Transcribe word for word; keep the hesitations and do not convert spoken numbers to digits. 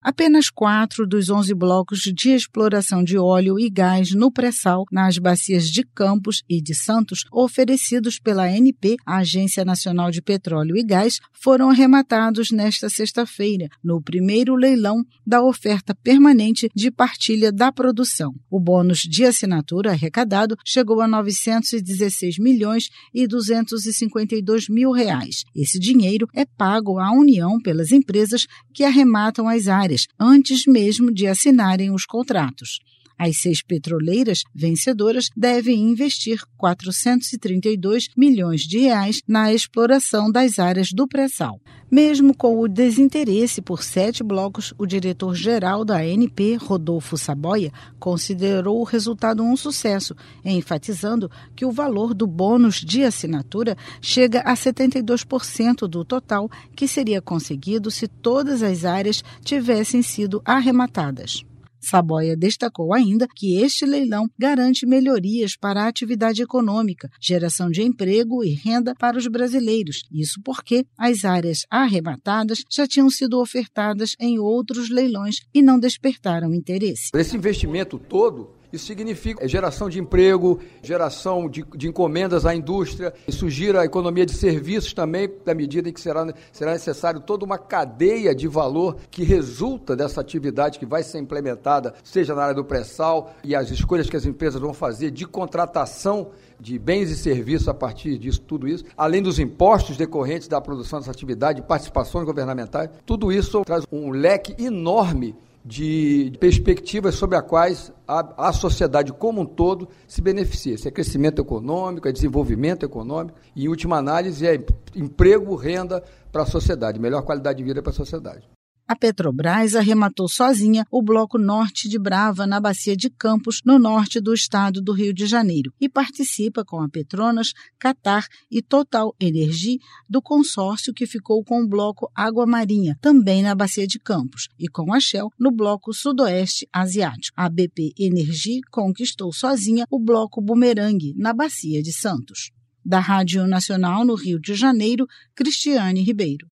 Apenas quatro dos onze blocos de exploração de óleo e gás no pré-sal nas bacias de Campos e de Santos, oferecidos pela A N P, a Agência Nacional de Petróleo e Gás, foram arrematados nesta sexta-feira, no primeiro leilão da oferta permanente de partilha da produção. O bônus de assinatura arrecadado chegou a novecentos e dezesseis milhões e duzentos e cinquenta e dois mil reais. Esse dinheiro é pago à União pelas empresas que arrematam as áreas, antes mesmo de assinarem os contratos. As seis petroleiras vencedoras devem investir quatrocentos e trinta e dois milhões de reais na exploração das áreas do pré-sal. Mesmo com o desinteresse por sete blocos, o diretor-geral da A N P, Rodolfo Saboia, considerou o resultado um sucesso, enfatizando que o valor do bônus de assinatura chega a setenta e dois por cento do total que seria conseguido se todas as áreas tivessem sido arrematadas. Saboia destacou ainda que este leilão garante melhorias para a atividade econômica, geração de emprego e renda para os brasileiros. Isso porque as áreas arrematadas já tinham sido ofertadas em outros leilões e não despertaram interesse. Esse investimento todo, isso significa geração de emprego, geração de, de encomendas à indústria, isso gira a economia de serviços também, na medida em que será, será necessário toda uma cadeia de valor que resulta dessa atividade que vai ser implementada, seja na área do pré-sal e as escolhas que as empresas vão fazer de contratação de bens e serviços a partir disso, tudo isso, além dos impostos decorrentes da produção dessa atividade, participações governamentais, tudo isso traz um leque enorme de perspectivas sobre as quais a, a sociedade como um todo se beneficia. Isso é crescimento econômico, é desenvolvimento econômico e, em última análise, é emprego, renda para a sociedade, melhor qualidade de vida para a sociedade. A Petrobras arrematou sozinha o bloco norte de Brava, na bacia de Campos, no norte do estado do Rio de Janeiro, e participa com a Petronas, Qatar e Total Energia do consórcio que ficou com o bloco Água Marinha, também na bacia de Campos, e com a Shell no bloco Sudoeste Asiático. A B P Energia conquistou sozinha o bloco Bumerangue, na bacia de Santos. Da Rádio Nacional no Rio de Janeiro, Cristiane Ribeiro.